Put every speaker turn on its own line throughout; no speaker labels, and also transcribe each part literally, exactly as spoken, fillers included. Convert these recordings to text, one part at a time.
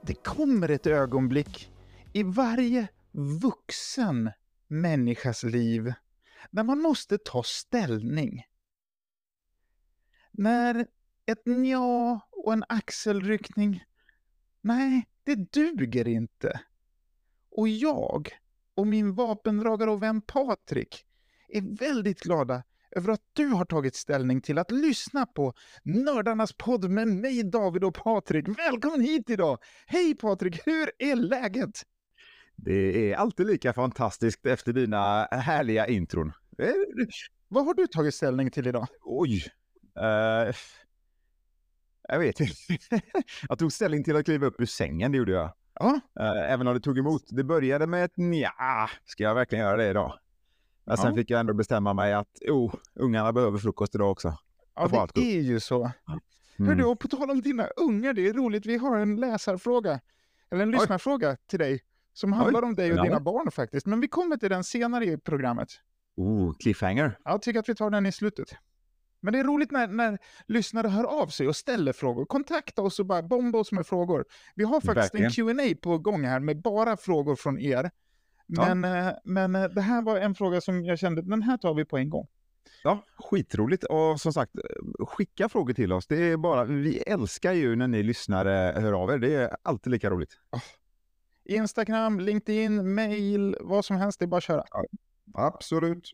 Det kommer ett ögonblick i varje vuxen människas liv där man måste ta ställning. När ett nja och en axelryckning, nej, det duger inte. Och jag och min vapendragare och vän Patrik är väldigt glada över att du har tagit ställning till att lyssna på Nördarnas podd med mig, David och Patrik. Välkommen hit idag! Hej Patrik, hur är läget?
Det är alltid lika fantastiskt efter dina härliga intron.
Vad har du tagit ställning till idag?
Oj! Uh, jag vet inte. Jag tog ställning till att kliva upp ur sängen, det gjorde jag.
Ja.
Uh, även om det tog emot. Det började med ett nja, ska jag verkligen göra det idag? Men sen
ja.
fick jag ändå bestämma mig att oh, ungarna behöver frukost idag också.
Ja, det är ju så. Mm. Hör du, och på tal om dina ungar, det är roligt. Vi har en läsarfråga, eller en lyssnarfråga Oj. till dig som handlar Oj. om dig och ja. dina barn faktiskt. Men vi kommer till den senare i programmet.
Oh, cliffhanger.
Jag tycker att vi tar den i slutet. Men det är roligt när, när lyssnare hör av sig och ställer frågor. Kontakta oss och bara bomba oss med frågor. Vi har faktiskt Verkligen. en Q and A på gång här med bara frågor från er. Men, ja. men det här var en fråga som jag kände, den här tar vi på en gång.
Ja, skitroligt. Och som sagt, skicka frågor till oss. Det är bara, vi älskar ju när ni lyssnare hör av er. Det är alltid lika roligt.
Oh. Instagram, LinkedIn, mail, vad som helst, det är bara att köra.
Ja, absolut.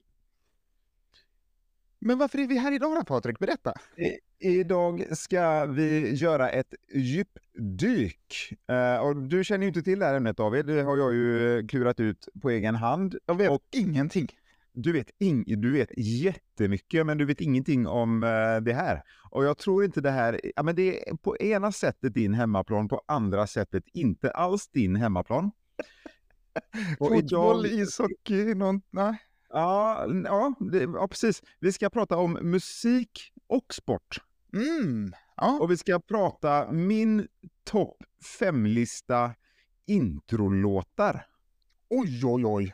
Men varför är vi här idag då, Patrik? Berätta.
I, idag ska vi göra ett djupdyk. Uh, och du känner ju inte till det här ämnet, David. Det har jag ju klurat ut på egen hand.
Jag vet
och
ingenting.
Du vet, ing- du vet jättemycket, men du vet ingenting om uh, det här. Och jag tror inte det här... Ja, men det är på ena sättet din hemmaplan, på andra sättet inte alls din hemmaplan.
Fotboll, idag... ishockey, något... Nej.
Ja, ja, det, ja, precis. Vi ska prata om musik och sport.
Mm, ja.
Och vi ska prata min topp fem-lista introlåtar.
Oj, oj, oj.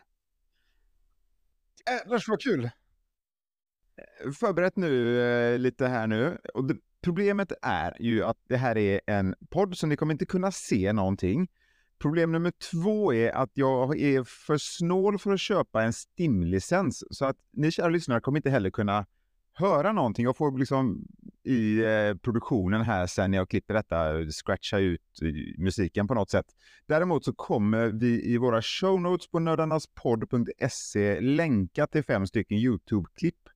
Ällars vad kul.
Förberett nu eh, lite här nu. Och det, problemet är ju att det här är en podd så ni kommer inte kunna se någonting. Problem nummer två är att jag är för snål för att köpa en Steam-licens. Så att ni kära lyssnare kommer inte heller kunna höra någonting. Jag får liksom i eh, produktionen här sen när jag klipper detta scratcha ut musiken på något sätt. Däremot så kommer vi i våra show notes på nördarnaspodd punkt se länka till fem stycken YouTube-klipp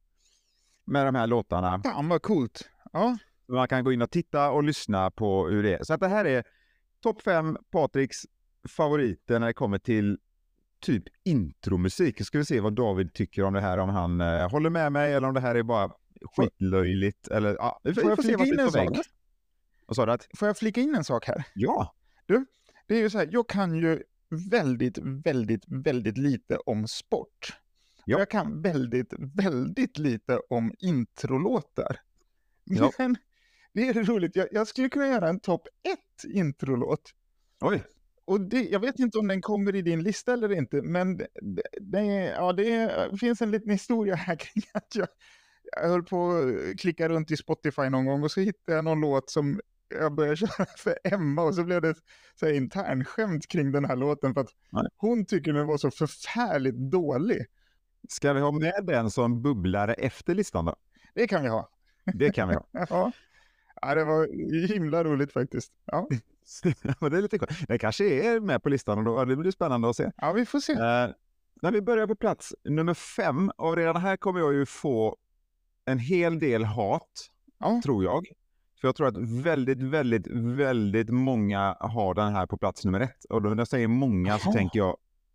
med de här låtarna.
Fan vad coolt. Ja.
Man kan gå in och titta och lyssna på hur det är. Så att det här är topp fem Patriks favoriter när det kommer till typ intromusik. Ska vi se vad David tycker om det här, om han eh, håller med mig eller om det här är bara skitlöjligt. Eller, ja, vi får, får jag flika in en sak? Vad sa du? Att...
Får jag flika in en sak här?
Ja.
Du, det är ju så här, jag kan ju väldigt, väldigt, väldigt lite om sport. Ja. Jag kan väldigt, väldigt lite om introlåtar.
Ja.
Men det är roligt. Jag, jag skulle kunna göra en topp ett introlåt.
Oj.
Och det, jag vet inte om den kommer i din lista eller inte, men det, det, ja, det finns en liten historia här kring att jag, jag höll på att klicka runt i Spotify någon gång och så hittade jag någon låt som jag började köra för Emma och så blev det så här internskämt kring den här låten för att Nej. hon tycker den var så förfärligt dålig.
Ska vi ha med den som bubblare efter listan då?
Det kan vi ha.
Det kan vi ha.
Ja. Ja, det var himla roligt faktiskt. Ja.
Men det är lite cool. Det kanske är med på listan och då det blir spännande att se.
Ja, vi får se.
Uh, när vi börjar på plats nummer fem, och redan här kommer jag ju få en hel del hat, ja. tror jag. För jag tror att väldigt, väldigt, väldigt många har den här på plats nummer ett. Och då när jag säger många så Aha. tänker jag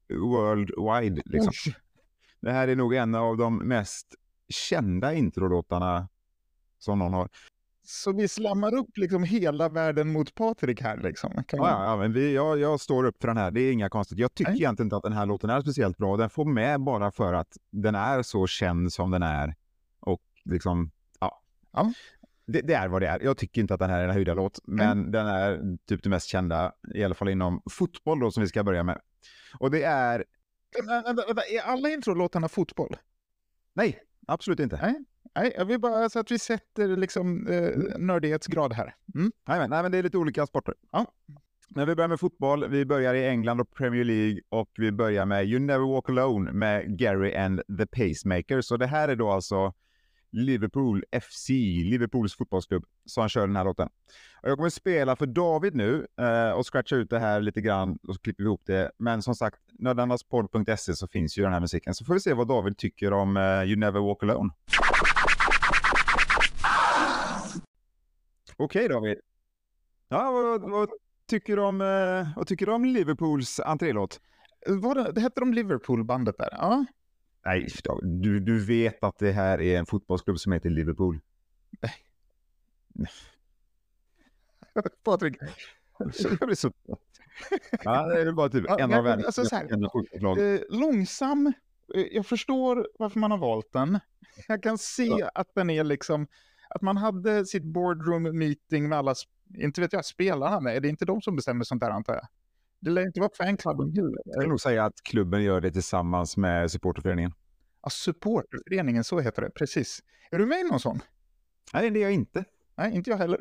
worldwide. Liksom. Det här är nog en av de mest kända introlåtarna som någon har.
Så vi slammar upp liksom hela världen mot Patrik här liksom. Kan man...
Ja, ja, men vi, jag, jag står upp för den här. Det är inga konstigt. Jag tycker Nej. egentligen inte att den här låten är speciellt bra. Den får med bara för att den är så känd som den är. Och liksom, ja.
ja.
Det, det är vad det är. Jag tycker inte att den här är en höjda låt. Men mm. den är typ det mest kända. I alla fall inom fotboll då som vi ska börja med. Och det är...
Är alla introlåtarna fotboll?
Nej, absolut inte.
Nej. Nej, jag vill bara så att vi sätter liksom eh, nördighetsgrad här. Mm.
Nej, men, nej, men det är lite olika sporter.
Ja.
Men vi börjar med fotboll. Vi börjar i England och Premier League och vi börjar med You Never Walk Alone med Gary and the Pacemakers. Så det här är då alltså Liverpool F C, Liverpools fotbollsklubb, som han kör den här låten. Och jag kommer spela för David nu eh, och scratcha ut det här lite grann och så klipper vi ihop det. Men som sagt, nördarnaspodd punkt se så finns ju den här musiken. Så får vi se vad David tycker om eh, You Never Walk Alone. Okej, okay, David. Ja, vad, vad tycker du om, eh, vad tycker du om Liverpools entrélåt?
Vad det, det heter de Liverpool-bandet där? Ja.
Nej, du, du vet att det här är en fotbollsklubb som heter Liverpool.
Nej. Patrik.
Jag blir så... Ja, det är bara typ
ja,
en av världens
alltså, så här, eh, långsam. Jag förstår varför man har valt den. Jag kan se ja. att den är liksom... Att man hade sitt boardroom meeting med alla, inte vet jag, spelarna med. Det är inte de som bestämmer sånt där, antar jag. Det lär inte vara fanklubben heller.
Jag kan nog säga att klubben gör det tillsammans med supporterföreningen.
Ja, supporterföreningen, så heter det, precis. Är du med i någon sån?
Nej, det är jag inte.
Nej, inte jag heller.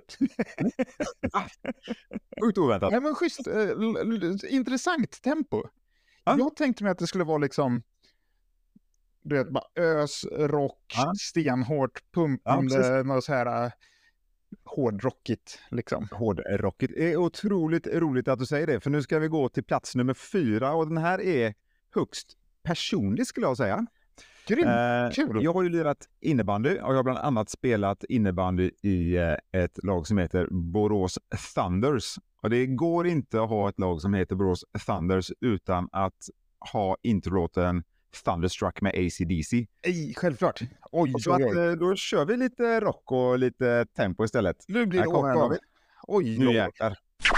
Sjukt oväntat.
Nej, men schysst. Äh, intressant tempo. Ja? Jag tänkte mig att det skulle vara liksom... Du vet, bara ös, rock, ja. stenhårt, pumpande, ja, något så här uh, hårdrockigt liksom.
Hårdrockigt. Det är otroligt roligt att du säger det, för nu ska vi gå till plats nummer fyra och den här är högst personlig skulle jag säga.
Grym, eh, kul.
Jag har ju lirat innebandy och jag har bland annat spelat innebandy i eh, ett lag som heter Borås Thunders. Och det går inte att ha ett lag som heter Borås Thunders utan att ha introlåten Thunderstruck med A C D C.
Ej, självklart. Oj,
så
oj,
oj. Att, då kör vi lite rock och lite tempo istället.
Nu blir det åka. Oj,
nu jäklar.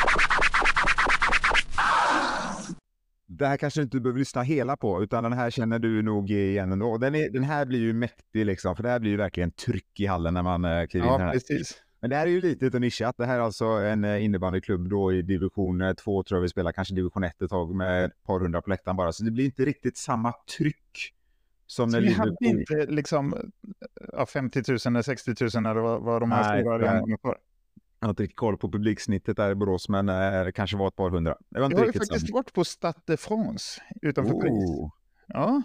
Det här kanske inte du behöver lyssna hela på, utan den här känner du nog igen ändå. Den, är, den här blir ju mäktig liksom, för det här blir ju verkligen tryck i hallen när man uh, kliver
ja,
in här.
Precis.
Men det här är ju lite och nischat. Det här är alltså en innebandyklubb då i division två, tror jag vi spelar, kanske division ett ett tag med ett par hundra på läktaren bara. Så det blir inte riktigt samma tryck som när
Liverpool... Vi hade inte liksom ja, femtio tusen eller sextio tusen eller vad, vad de här stora arenorna för.
Jag har inte riktigt koll på publiksnittet där i Borås, men eh, det kanske var ett par hundra. Det var inte
jag har ju
faktiskt
faktiskt varit på Stade de France utanför
oh.
Paris. Ja.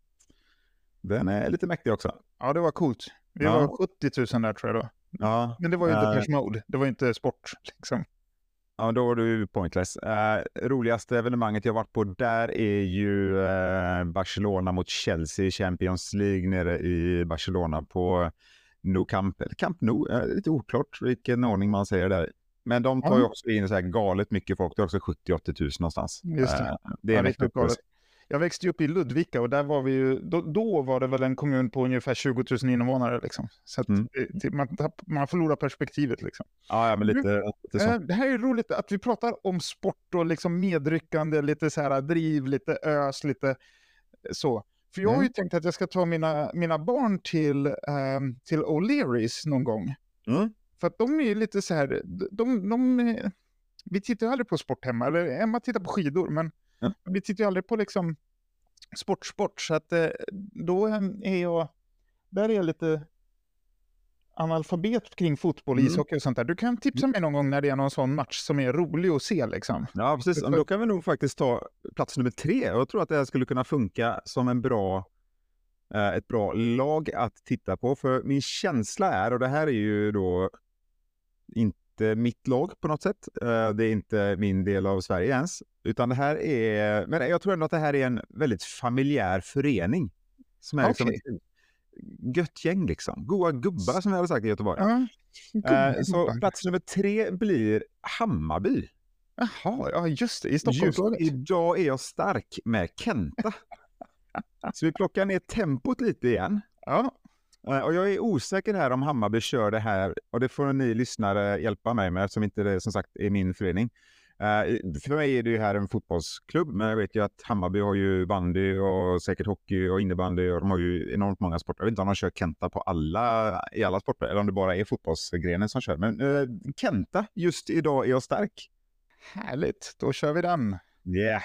Den är lite mäktig också.
Ja, det var coolt. Vi ja. var sjuttio tusen där tror jag då.
Ja.
Men det var ju inte Depeche Mode. Det var inte sport liksom.
Ja, då var du pointless. Uh, roligaste evenemanget jag varit på där är ju uh, Barcelona mot Chelsea Champions League nere i Barcelona på No Camp, eller Camp Nou, uh, lite oklart vilken ordning man säger där. Men de tar ju också in så här galet mycket folk, det är också sjuttio åttio tusen någonstans.
Just det.
Uh, det är ja, riktigt galet.
Jag växte upp i Ludvika och där var vi ju, då, då var det väl en kommun på ungefär tjugo tusen invånare liksom. Så att mm. det, man, man förlorar perspektivet liksom.
Ja, ja men lite, lite så.
Det här är roligt att vi pratar om sport och liksom medryckande, lite så här driv, lite ös, lite så. För jag mm. har ju tänkt att jag ska ta mina, mina barn till, um, till O'Learys någon gång.
Mm.
För att de är ju lite så här, de, de, vi tittar ju aldrig på sport hemma, eller Emma tittar på skidor, men mm. vi tittar ju aldrig på liksom sport, sport. Så att då är jag, där är jag lite analfabet kring fotboll, mm. ishockey och sånt där. Du kan tipsa mig någon gång när det är någon sån match som är rolig att se liksom.
Ja, precis. Då kan vi nog faktiskt ta plats nummer tre. Jag tror att det här skulle kunna funka som en bra, ett bra lag att titta på. För min känsla är, och det här är ju då inte mitt lag på något sätt. Det är inte min del av Sverige ens. Utan det här är, men jag tror ändå att det här är en väldigt familjär förening. Som är liksom
okay.
ett gött gäng liksom. Goa gubbar som jag hade sagt i Göteborg.
Ja,
uh, så plats nummer tre blir Hammarby.
Jaha, ja just det. I Stockholmslaget.
Just idag är jag stark med Kenta. Så vi plockar ner tempot lite igen.
Ja.
Uh, och jag är osäker här om Hammarby kör det här. Och det får ni lyssnare hjälpa mig med, eftersom inte det som sagt är min förening. Uh, för mig är det ju här en fotbollsklubb, men jag vet ju att Hammarby har ju bandy och säkert hockey och innebandy och de har ju enormt många sporter. Jag vet inte om de kör Kenta på alla, i alla sporter eller om det bara är fotbollsgrenen som kör. Men uh, Kenta, just idag är jag stark.
Härligt, då kör vi den.
Yeah.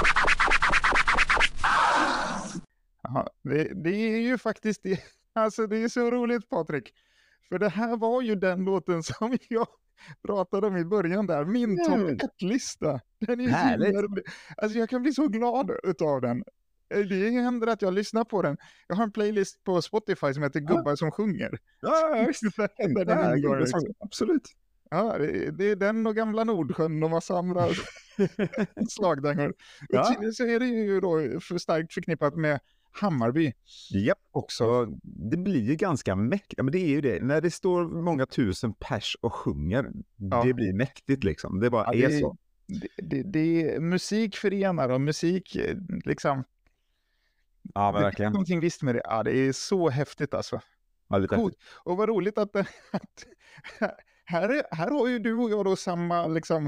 Aha, det, det är ju faktiskt det. Alltså det är så roligt Patrik. För det här var ju den låten som jag pratade om i början där. Min topp ett-lista. Den är
Härligt.
så himla... Alltså jag kan bli så glad utav den. Det händer att jag lyssnar på den. Jag har en playlist på Spotify som heter Gubbar ja. som sjunger.
Ja, visst.
där den
ja,
ingår, liksom.
Absolut.
Ja, det, det är den och Gamla Nordsjön och massa andra slagdängor.
Ja.
Och så är det ju då för starkt förknippat med Hammarby.
Japp, också. Det blir ju ganska mäktigt. Ja, men det är ju det. När det står många tusen pers och sjunger, ja. det blir mäktigt liksom. Det bara ja, är det, så.
Det, det, det är musik förenar och musik liksom.
Ja, men
det
verkligen.
är någonting visst med det. Ja, det är så häftigt alltså.
Ja, det är
cool. Och vad roligt att, att här, är, här har ju du och jag då samma liksom.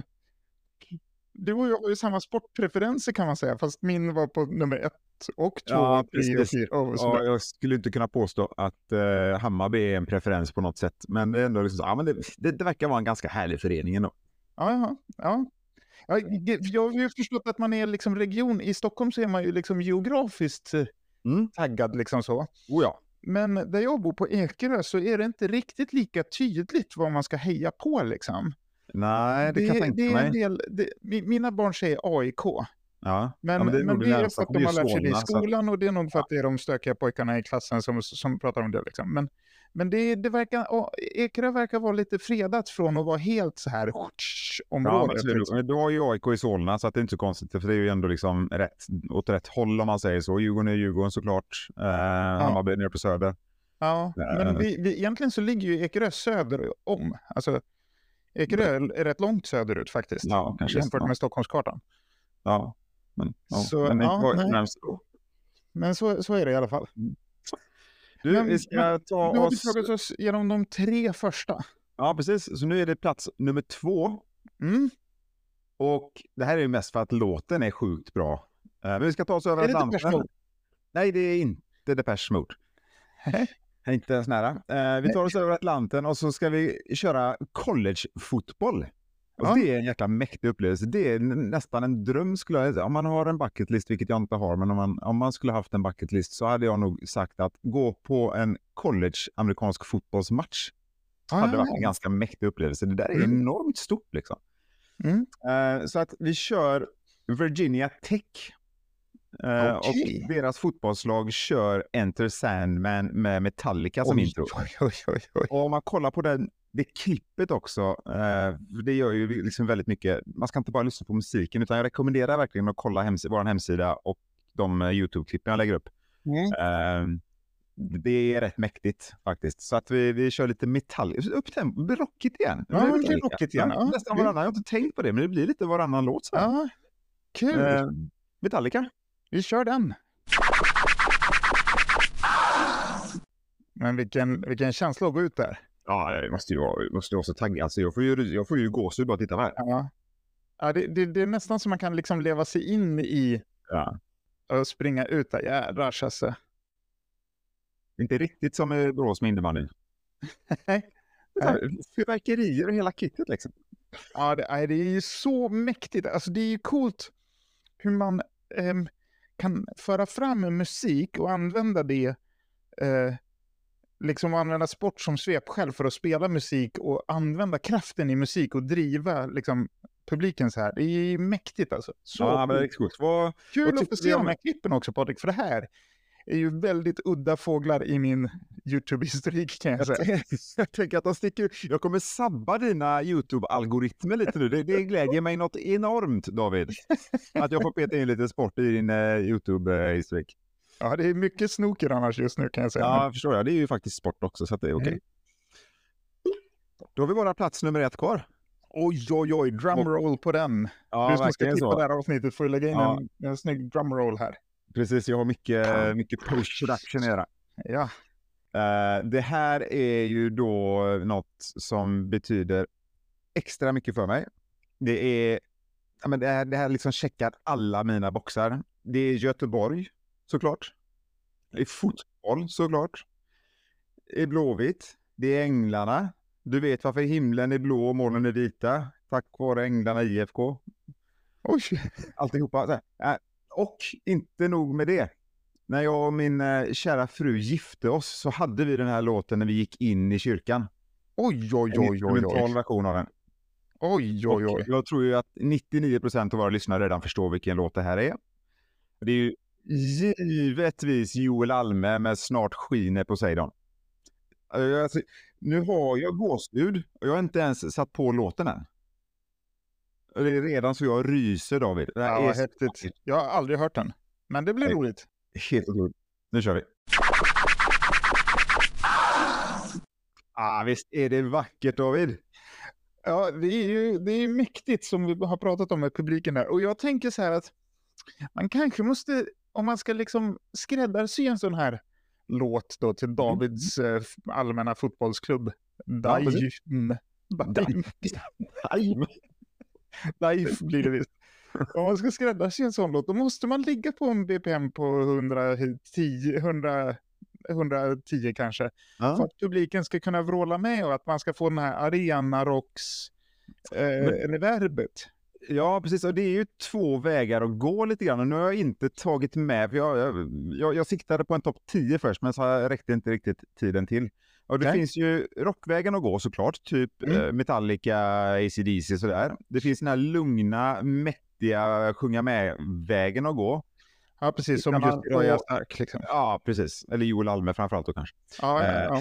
Du och jag har ju samma sportpreferenser kan man säga, fast min var på nummer ett och två
ja,
och tre och fyra. Och
ja, jag skulle inte kunna påstå att uh, Hammarby är en preferens på något sätt, men det är ändå liksom så, ja, men det, det, det verkar vara en ganska härlig förening ändå.
Ja, ja, ja. ja jag har ju förstått att man är liksom region, i Stockholm så är man ju liksom geografiskt mm. taggad liksom så.
Oh ja.
Men där jag bor på Ekerö så är det inte riktigt lika tydligt vad man ska heja på liksom.
Nej, det, det kan jag tänka
det är
mig.
En del, det, mina barn säger A I K.
Ja.
Men,
ja, men det är,
men det är för att de har lärt sig det i
Solna,
skolan
så...
och det är nog för att det är de stökiga pojkarna i klassen som, som pratar om det. Liksom. Men, men det, det verkar, åh, Ekerö verkar vara lite fredat från att vara helt så här området.
Ja, liksom. Du har ju A I K i Solna så att det är inte så konstigt, för det är ju ändå liksom rätt, åt rätt håll om man säger så. Djurgården är Djurgården såklart. Eh, ja. Hammarby nere på söder.
Ja, men vi, vi, egentligen så ligger ju Ekerö söder om. Alltså Ekerö är rätt långt söderut faktiskt.
Ja, kanske.
Jämfört
Ja.
med Stockholmskartan.
Ja, men, ja.
Så,
men,
ja,
var,
men så, så är det i alla fall.
Du, men, vi ska
men,
ta
nu har
oss...
vi tagit oss genom de tre första.
Ja, precis. Så nu är det plats nummer två.
Mm.
Och det här är ju mest för att låten är sjukt bra. Uh, men vi ska ta oss över Atlanten. Nej, det är inte Depeche Mode. Inte ens nära. Uh, vi tar oss över Atlanten och så ska vi köra college-fotboll. Och ja. Det är en jäkla mäktig upplevelse. Det är nästan en dröm skulle jag säga. Om man har en bucketlist, vilket jag inte har, men om man, om man skulle haft en bucketlist så hade jag nog sagt att gå på en college-amerikansk fotbollsmatch. Det ah, hade ja. varit en ganska mäktig upplevelse. Det där är mm. enormt stort liksom. Mm. Uh, så att vi kör Virginia Tech. Uh, okay. Och deras fotbollslag kör Enter Sandman med Metallica som oj, intro.
Oj, oj, oj, oj.
Och om man kollar på den, det klippet också, uh, det gör ju liksom väldigt mycket. Man ska inte bara lyssna på musiken, utan jag rekommenderar verkligen att kolla hems- vår hemsida och de uh, YouTube-klippen jag lägger upp. Mm. Uh, det är rätt mäktigt faktiskt. Så att vi, vi kör lite Metallica. Upp tempo, rockigt igen.
Ja, det blir rockigt igen.
Ja, nästan varannan. Jag har inte tänkt på det, men det blir lite varannan låt. Så
ja, kul. Uh,
Metallica.
Vi kör den. Men vilken, vilken känsla att gå ut där.
Ja, jag måste ju vara, måste vara så taggad. Alltså, jag får ju, jag får ju gåshud bara att titta på här.
Ja, ja det, det, det är nästan som man kan liksom leva sig in i
ja.
och springa ut där. Jädrar, alltså.
Inte riktigt som i Borås med innebandy. Nej. Fyrverkerier och hela kittet liksom.
Ja, det, det är ju så mäktigt. Alltså det är ju coolt hur man eh, kan föra fram musik och använda det eh, liksom använda sport som svepskäl för att spela musik och använda kraften i musik och driva liksom publiken så här. Det är mäktigt alltså. Så
ja, men det är coolt. Vad,
kul
vad
att få se de här klippen också, Patrik, för det här är ju väldigt udda fåglar i min YouTube-historik kan jag säga.
Jag tänker att de sticker. Jag kommer sabba dina YouTube-algoritmer lite nu. Det, det glädjer mig något enormt, David. Att jag får peta in lite sport i din uh, YouTube-historik.
Ja, det är mycket snoker annars just nu kan jag säga.
Ja, jag förstår jag. Det är ju faktiskt sport också, så att det är okej. Okay. Mm. Då har vi bara plats nummer ett kvar.
Oj, oj, oj. Drumroll på den.
Ja,
du som ska klippa
så.
det här avsnittet får lägga in
ja.
en, en snygg drumroll här.
Precis, jag har mycket, mycket post-production att göra.
Ja.
Uh, det här är ju då något som betyder extra mycket för mig. Det är, ja, men det här, det här liksom checkar alla mina boxar. Det är Göteborg, såklart. Det är fotboll, såklart. Det är Blåvitt. Det är Änglarna. Du vet varför himlen är blå och molnen är vita. Tack vare Änglarna I F K.
Oj.
Alltihopa. Så här. Uh, Och inte nog med det. När jag och min eh, kära fru gifte oss så hade vi den här låten när vi gick in i kyrkan.
Oj, oj, oj, oj, oj.
En version av den.
Oj, oj, oj.
Och jag tror ju att nittionio procent av våra lyssnare redan förstår vilken låt det här är. Det är ju givetvis Joel Alme med Snart skiner Poseidon. Alltså, nu har jag gåshud och jag har inte ens satt på låten än. Det är redan så jag ryser, David. Det här
Ja,
är
häftigt.
så...
Jag har aldrig hört den. Men det blir
Nej.
roligt.
Helt otroligt. Nu kör vi. Ah, visst är det vackert, David?
Ja, det är ju det är mäktigt som vi har pratat om med publiken där. Och jag tänker så här att man kanske måste, om man ska liksom skräddarsy en sån här låt då till Davids eh, allmänna fotbollsklubb.
Ja, precis.
Daim. Daim. Daim. Daim blir det visst. Om man ska skräddarsy en sån låt, då måste man ligga på en B P M på hundratio, hundra, hundratio kanske.
Ja.
För att publiken ska kunna vråla med och att man ska få den här arena-rocks eh,
Men-
reverbet.
Ja, precis. Och det är ju två vägar att gå lite grann. Och nu har jag inte tagit med, för jag, jag, jag, jag siktade på en topp tio först, men så räckte inte riktigt tiden till. Och det
Nej.
finns ju rockvägen att gå såklart, typ
Mm.
eh, Metallica, A C D C sådär. Det finns den här lugna, mäktiga, sjunga med-vägen att gå.
Ja, precis som
Kan
just
man
idag är jag
få-
stark liksom.
Ja, precis. Eller Joel Alme framförallt då kanske.
Ja, ja,
Eh,
ja.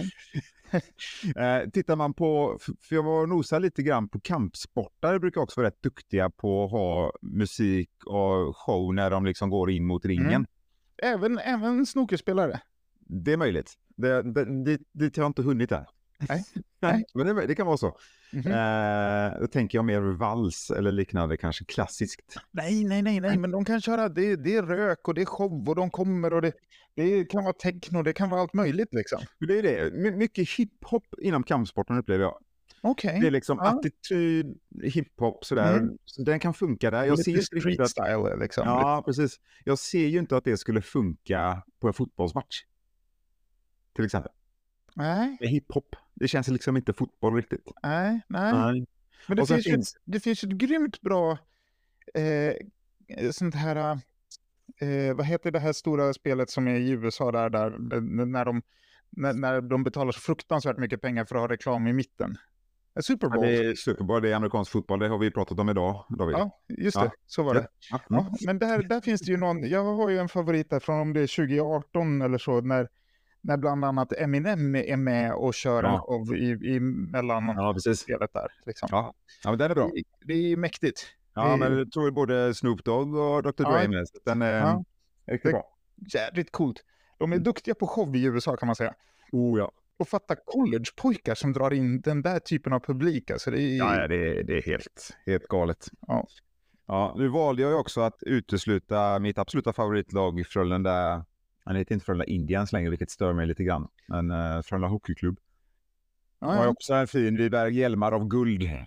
Eh, tittar man på, f- för jag var och nosade lite grann på kampsportare, brukar också vara rätt duktiga på att ha musik och show när de liksom går in mot ringen.
Mm. Även, även snookerspelare.
Det är möjligt. Det, det, det, det har jag inte hunnit där.
Nej.
Nej. Men det, det kan vara så.
Mhm.
Eh, då tänker jag mer vals eller liknande, kanske klassiskt.
Nej, nej, nej, nej, men de kan köra, det, det är rök och det är show och de kommer och det, det kan vara techno, det kan vara allt möjligt liksom.
För det är det. My- mycket hiphop inom kampsporten upplever jag.
Okej.
Det är liksom
Ja.
attityd, hiphop sådär.
Mm.
Så den kan funka där. Jag ser
Lite
inte riktigt
street
att...
style liksom.
Ja, precis. Jag ser ju inte att det skulle funka på en fotbollsmatch. Till exempel.
Nej,
Med hiphop. Det känns liksom inte fotboll riktigt.
nej, nej.
Nej.
Men det
Och sen
finns,
finns-
Ju, det finns ju ett grymt bra eh, sånt här, eh, vad heter det här stora spelet som är i U S A där, där eh, när, de, när, när de betalar så fruktansvärt mycket pengar för att ha reklam i mitten. Eh, Super
Ja,
Bowl.
det är Super, det är amerikansk fotboll. Det har vi pratat om idag, David.
Ja, just
Ja.
det. Så var det.
Ja. Mm.
Ja, men där, där finns det ju någon, jag har ju en favorit där från om det är tjugo arton eller så, när, när bland annat Eminem är med och kör
Ja.
en show i, i mellan
Ja, precis.
spelet där. Liksom.
Ja. ja, men den är bra.
Det, det är mäktigt.
Ja,
det-
men jag tror både Snoop Dogg och doktor
Ja.
Dre med. Så den är
Ja.
riktigt
Det-
bra.
Jävligt coolt. De är duktiga på show i U S A kan man säga.
Oh ja.
Och fatta collegepojkar som drar in den där typen av publik. Alltså det är...
Ja, ja, det, är, det är helt, helt galet.
Ja.
Ja, nu valde jag ju också att utesluta mitt absoluta favoritlag, Frölunda. Han heter inte Frölunda Indians längre, vilket stör mig lite grann. Men uh, Frölunda Hockeyklubb.
Ja,
Har
ja.
också en fin Viberg hjälmar av guld. Uh,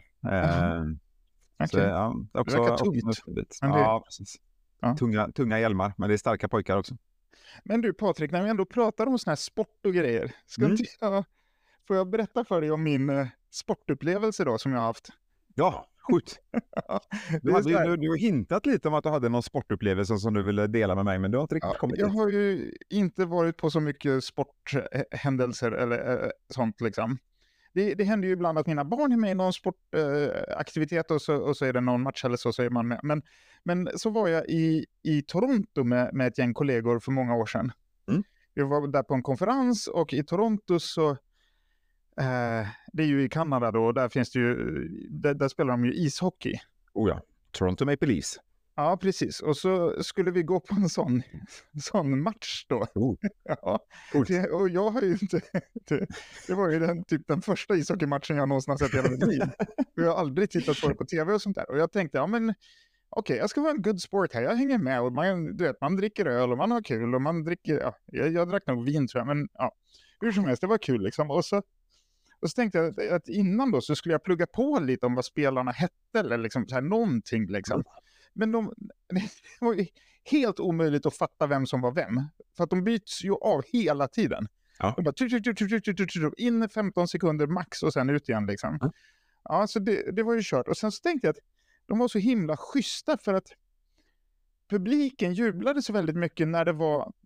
så,
Okej.
ja, också,
verkar
också
tungt,
en favorit.
men det-
Ja, precis.
Ja.
Tunga, tunga hjälmar, men det är starka pojkar också.
Men du Patrik, när vi ändå pratar om såna här sport och grejer. Ska
Mm.
inte jag, får jag berätta för dig om min eh, sportupplevelse då som jag har haft?
Ja, skjut.
Det
Du,
är
hade,
så här-
du, du har hintat lite om att du hade någon sportupplevelse som du ville dela med mig, men du har inte riktigt
Ja,
kommit
jag
dit.
har ju inte varit på så mycket sporthändelser eller eh, sånt liksom. Det, det händer ju ibland att mina barn är med i någon sportaktivitet eh, aktivitet och, så, och så är det någon match eller så, så är man med. Men, men så var jag i, i Toronto med, med ett gäng kollegor för många år sedan.
Mm.
Vi var där på en konferens och i Toronto så, eh, det är ju i Kanada då, och där finns det ju, där, där spelar de ju ishockey.
Oh ja, Toronto Maple Leafs.
Ja, precis. Och så skulle vi gå på en sån, sån match då.
Oh.
Ja,
Coolt.
det, och jag har ju inte... Det, det var ju den, typ den första ishockeymatchen jag någonsin har sett i hela mitt liv. Och jag har aldrig tittat på det på tv och sånt där. Och jag tänkte, ja men okej, jag ska vara en good sport här. Jag hänger med och man, du vet, man dricker öl och man har kul och man dricker... Ja, jag, jag drack nog vin tror jag, men ja. Hur som helst, det var kul liksom. Och så, och så tänkte jag att, att innan då så skulle jag plugga på lite om vad spelarna hette eller liksom så här någonting liksom. Men de, det var ju helt omöjligt att fatta vem som var vem. För att de byts ju av hela tiden.
Ja.
De bara, tu, tu, tu, tu, tu, tu, tu, tu, in femton sekunder max och sen ut igen liksom.
Ja.
Ja, så det, det var ju kört. Och sen så tänkte jag att de var så himla schyssta för att publiken jublade så väldigt mycket när det var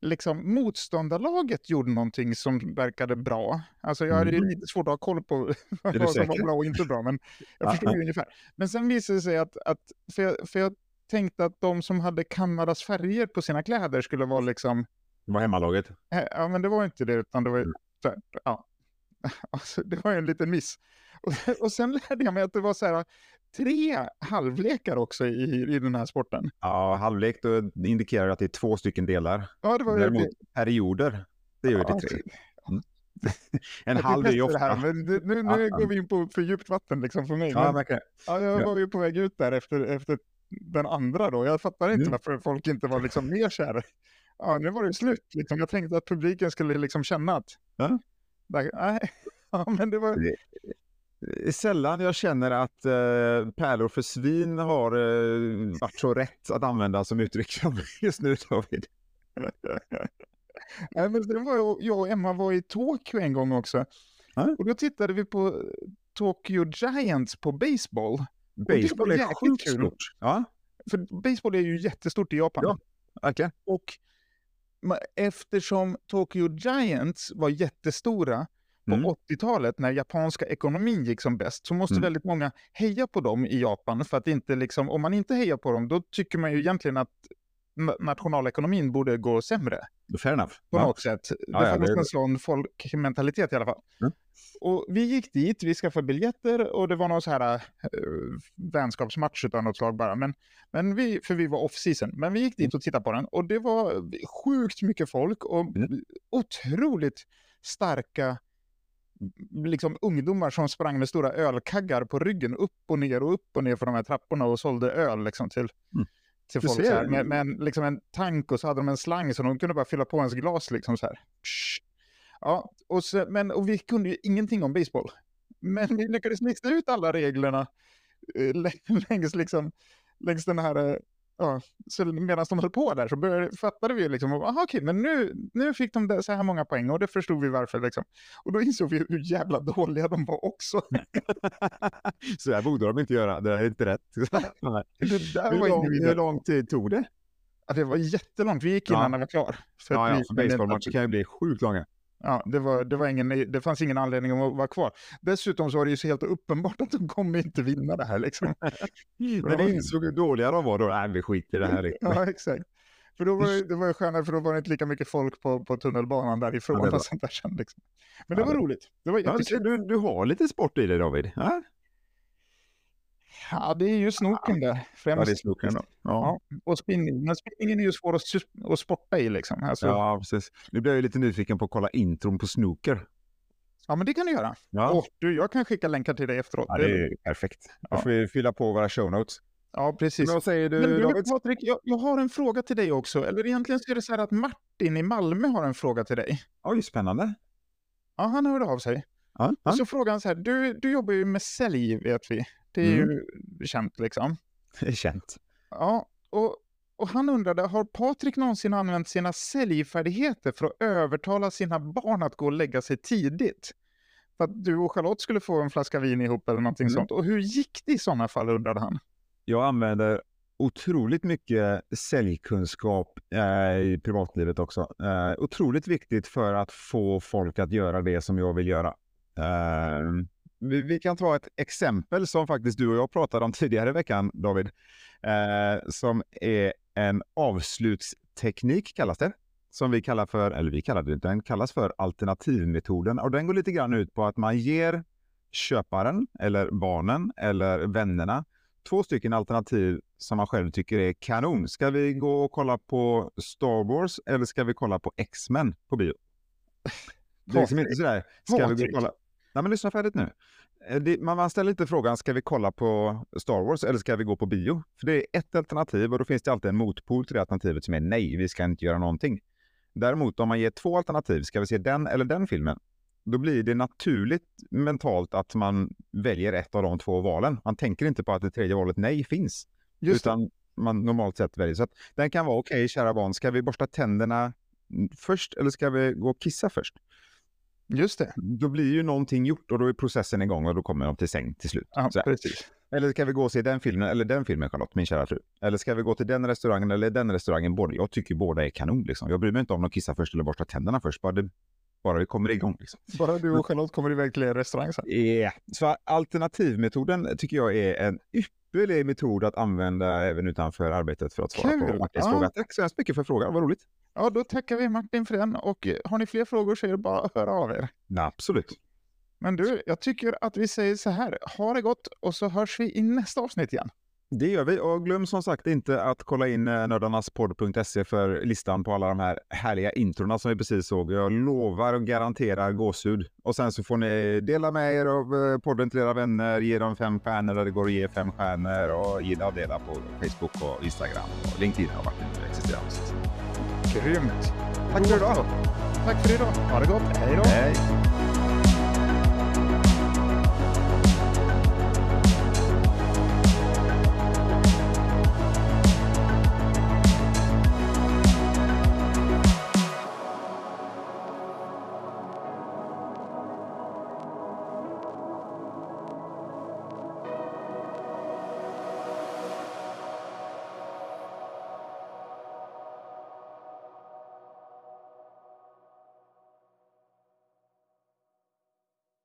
liksom motståndarlaget gjorde någonting som verkade bra. Alltså jag hade ju
Mm.
lite svårt att ha koll på
du
vad som
säker?
var bra och inte bra, men jag
Ja,
förstod
ja.
ju ungefär. Men sen visade det sig att, att för, jag, för jag tänkte att de som hade Kanadas färger på sina kläder skulle vara liksom,
Det var hemmalaget.
eh, ja men det var inte det, utan det var ju,
Mm.
så här, ja, alltså, det var ju en liten miss. Och, och sen lärde jag mig att det var så här tre halvlekar också i, i den här sporten.
Ja, halvlek då indikerar att det är två stycken delar.
Ja, det var ju
Däremot
det.
perioder, det är ju
Ja,
det tre. Mm. En
att vi
halv är ju
testar det
ofta...
här, men det, nu, nu
Ja, ja.
går vi in på för djupt vatten liksom för mig.
Ja,
Men,
verkligen.
ja, jag
Ja.
var ju på väg ut där efter, efter den andra då. Jag fattar inte
Mm.
varför folk inte var liksom mer kära. Ja, nu var det slut. Liksom. Jag tänkte att publiken skulle liksom känna att...
Ja.
Där, nej, ja, men det var...
Det är sällan jag känner att eh, pärlor för svin har eh, varit så rätt att använda som uttryck just nu, David.
Nej, men det var jag, jag och Emma var i Tokyo en gång också.
Ja.
Och då tittade vi på Tokyo Giants på baseball.
Baseball
var
är
jäkligt
sjukt
kul.
stort. Ja,
För baseball är ju jättestort i Japan.
Ja. verkligen.
Och ma- eftersom Tokyo Giants var jättestora på
Mm.
åttiotalet när japanska ekonomin gick som bäst, så måste
Mm.
väldigt många heja på dem i Japan. För att inte liksom, om man inte hejar på dem, då tycker man ju egentligen att na- nationalekonomin borde gå sämre
Fair enough.
på
Ja.
något sätt. Det
Ja, ja,
fanns
det är-
en sån folkmentalitet i alla fall.
Mm.
Och vi gick dit, vi skaffade biljetter och det var någon så här uh, vänskapsmatch av något slag bara. Men, men vi, för vi var off-season. Men vi gick dit och tittade på den och det var sjukt mycket folk och
Mm.
otroligt starka liksom ungdomar som sprang med stora ölkaggar på ryggen upp och ner och upp och ner för de här trapporna och sålde öl liksom till,
Mm.
till
Du
folk
ser.
så här, med, med en, liksom en tank och så hade de en slang så de kunde bara fylla på ens glas liksom så här. Psh. Ja, och, så, men, och vi kunde ju ingenting om baseball. Men vi lyckades lista ut alla reglerna eh, lä- längs, liksom, längs den här... Eh, ja, så medan de höll på där så började, fattade vi liksom, aha, okej, men nu, nu fick de där så här många poäng och det förstod vi varför. Liksom. Och då insåg vi hur jävla dåliga de var också.
Så här borde de inte göra, det är inte rätt. Nej.
Det där
Hur,
var
lång,
ingen
hur lång tid tog det?
Ja, det var jättelångt. Vi gick innan
Ja.
den var klar. För att
Ja, ja,
vi
för
kände inte
baseballmatcher
att-
kan ju bli sjukt långa.
Ja, det, var, det, var ingen, det fanns ingen anledning att vara kvar. Dessutom så var det ju så helt uppenbart att de kommer inte vinna det här. Liksom.
Men det insåg hur dåliga de var då. Nej, vi skiter i det här.
Ja, exakt. För då var det, det var ju skönare, för då var det inte lika mycket folk på, på tunnelbanan därifrån.
Ja, det var-
och sånt där sen, liksom. Men det
Ja,
var
det-
roligt. Det var
Ja,
jättekul.
du, du har lite sport i dig, David. Ja,
Ja, det är ju snoken där.
ja
Främst.
det är snoken då. Ja.
Ja, och spinning. Men spinningen är ju svår att, sus- att sporta i liksom. Alltså, ja.
Ja, precis. Nu blir jag ju lite nyfiken på att kolla intron på snooker.
ja, men det kan du göra.
Ja,
Och du, jag kan skicka länkar till dig efteråt.
ja det är perfekt. Då
Ja.
får vi fylla på våra show notes.
Ja, precis.
Men vad säger du,
Men du,
David?
Patrik, jag, jag har en fråga till dig också. Eller egentligen så är det så här att Martin i Malmö har en fråga till dig.
Oj, spännande.
Ja, han hörde av sig.
Ja, ja.
Och så frågar han så här, du, du jobbar ju med sälj, vet vi. Det är
Mm.
ju känt liksom.
Det är känt.
Ja, och, och han undrade, har Patrik någonsin använt sina säljfärdigheter för att övertala sina barn att gå och lägga sig tidigt? För att du och Charlotte skulle få en flaska vin ihop eller någonting
Mm.
sånt. Och hur gick det i sådana fall, undrade han.
Jag använder otroligt mycket säljkunskap eh, i privatlivet också. Eh, otroligt viktigt för att få folk att göra det som jag vill göra. Eh, vi, vi kan ta ett exempel som faktiskt du och jag pratade om tidigare i veckan, David. Eh, som är en avslutsteknik kallas det. Som vi kallar för, eller vi kallar det, den kallas för alternativmetoden. Och den går lite grann ut på att man ger köparen eller barnen eller vännerna två stycken alternativ som man själv tycker är kanon. Ska vi gå och kolla på Star Wars eller ska vi kolla på X-Men på bio? Det är liksom inte sådär, ska vi gå och
Patrik.
kolla? Nej men lyssna färdigt nu. Eh, Det, man, man ställer inte frågan, ska vi kolla på Star Wars eller ska vi gå på bio? För det är ett alternativ och då finns det alltid en motpol till det alternativet som är nej, vi ska inte göra någonting. Däremot om man ger två alternativ, ska vi se den eller den filmen? Då blir det naturligt mentalt att man väljer ett av de två valen. Man tänker inte på att det tredje valet nej finns.
Just det.
utan man normalt sett väljer. Så att den kan vara okej, kära barn, ska vi borsta tänderna först eller ska vi gå och kissa först?
Just det.
Då blir ju någonting gjort och då är processen igång och då kommer de till säng till slut.
Ja,
Så här.
precis.
Eller ska vi gå och se den filmen eller den filmen, Charlotte, min kära fru? Eller ska vi gå till den restaurangen eller den restaurangen? Båda. Jag tycker båda är kanon liksom. Jag bryr mig inte om att kissa först eller borsta tänderna först. Bara det, bara det kommer igång liksom.
Bara du och Charlotte kommer iväg till er restaurang sen.
Yeah. Så alternativmetoden tycker jag är en ypperlig metod att använda även utanför arbetet för att svara
Kul.
på Martins
Ja.
fråga. Tack så hemskt mycket för frågan, vad roligt.
Ja, då tackar vi Martin för den. Och har ni fler frågor så är det bara att höra av er.
Ja, absolut.
Men du, jag tycker att vi säger så här. Ha det gott och så hörs vi i nästa avsnitt igen.
Det gör vi, och glöm som sagt inte att kolla in nördarnaspodd punkt se för listan på alla de här härliga introna som vi precis såg. Jag lovar och garanterar gåshud. Och sen så får ni dela med er av podden till era vänner, ge dem fem stjärnor där det går att ge fem stjärnor, och gilla och dela på Facebook och Instagram och LinkedIn har varit inte existerande.
Grymt.
Tack för idag.
Tack för idag. Ha det gott. Hej då.
Hej.